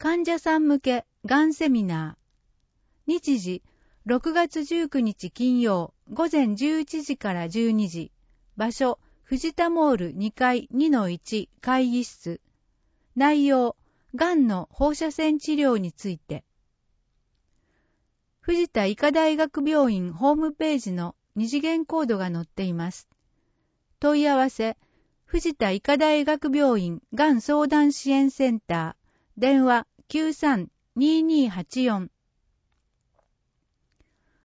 患者さん向けがんセミナー。日時、6月19日金曜、午前11時から12時。場所、藤田モール2階 2-1 会議室。内容、がんの放射線治療について。藤田医科大学病院ホームページの二次元コードが載っています。問い合わせ、藤田医科大学病院がん相談支援センター、電話 93-2284